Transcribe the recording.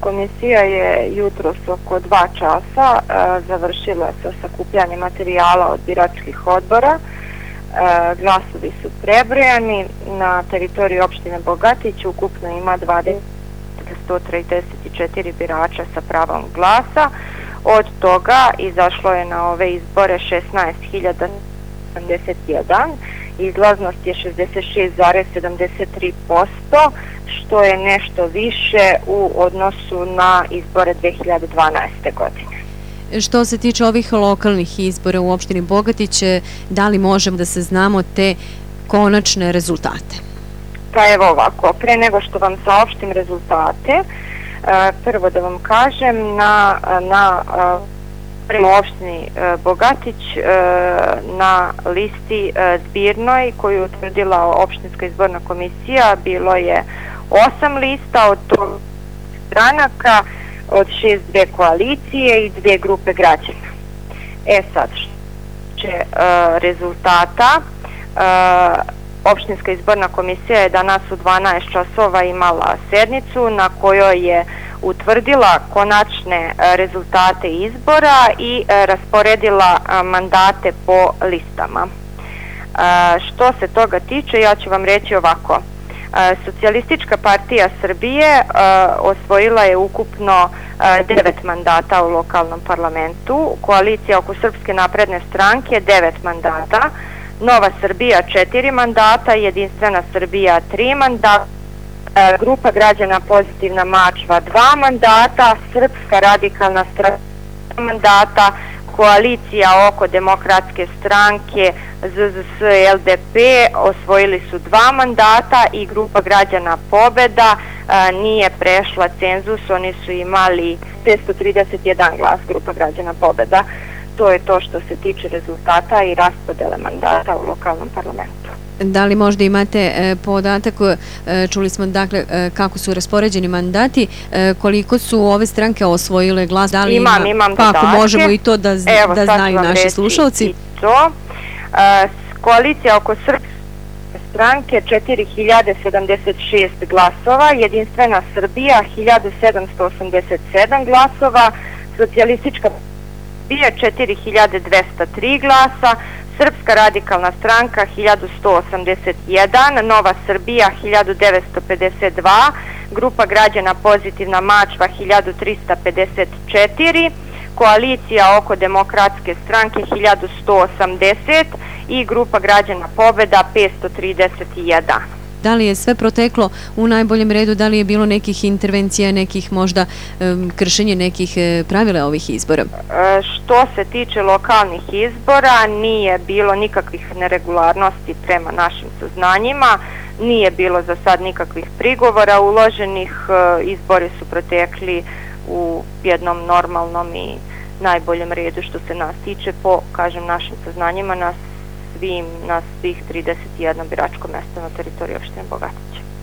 komisija je jutros oko 2 časa završila sa sakupljanjem materijala od biračkih odbora. Glasovi su prebrojani. Na teritoriji opštine Bogatić ukupno ima 134 birača sa pravom glasa. Od toga izašlo je na ove izbore 16.071. Izlaznost je 66,73%, što je nešto više u odnosu na izbore 2012. godine. Što se tiče ovih lokalnih izbora u opštini Bogatić, da li možemo da se znamo te konačne rezultate? Pa evo ovako, pre nego što vam saopštim rezultate, prvo da vam kažem prema opštini Bogatić na listi zbirnoj koju je utvrdila opštinska izborna komisija bilo je 8 lista, od toga stranaka, od 6 dve koalicije i 2 grupe građana. Sad, što će rezultata, opštinska izborna komisija je danas u 12 časova imala sednicu na kojoj je utvrdila konačne rezultate izbora i rasporedila mandate po listama. Što se toga tiče, ja ću vam reći ovako. Socijalistička partija Srbije osvojila je ukupno 9 mandata u lokalnom parlamentu, koalicija oko Srpske napredne stranke 9 mandata, Nova Srbija 4 mandata, Jedinstvena Srbija 3 mandata, Grupa građana Pozitivna Mačva 2 mandata, Srpska radikalna stranka 2 mandata, koalicija oko Demokratske stranke ZZS LDP osvojili su 2 mandata i Grupa građana Pobeda nije prešla cenzus, oni su imali 531 glas, Grupa građana Pobeda. To je to što se tiče rezultata i raspodele mandata u lokalnom parlamentu. Da li možda imate podatak, čuli smo dakle kako su raspoređeni mandati, koliko su ove stranke osvojile glas? Da li imam podatke. Ako možemo i to da znaju naši slušalci. Koalicija oko Srpske stranke 4076 glasova, Jedinstvena Srbija 1787 glasova, Socijalistička Srbija 4203 glasa, Srpska radikalna stranka 1181, Nova Srbija 1952, Grupa građana Pozitivna Mačva 1354, koalicija oko Demokratske stranke 1180 i Grupa građana Pobeda 531. Da li je sve proteklo u najboljem redu, da li je bilo nekih intervencija, nekih možda kršenja nekih pravila ovih izbora? Što se tiče lokalnih izbora, nije bilo nikakvih neregularnosti prema našim saznanjima, nije bilo za sad nikakvih prigovora uloženih, izbori su protekli u jednom normalnom i najboljem redu što se nas tiče, po, kažem, našim saznanjima na svih 31 biračko mesto na teritoriji opštine Bogatić.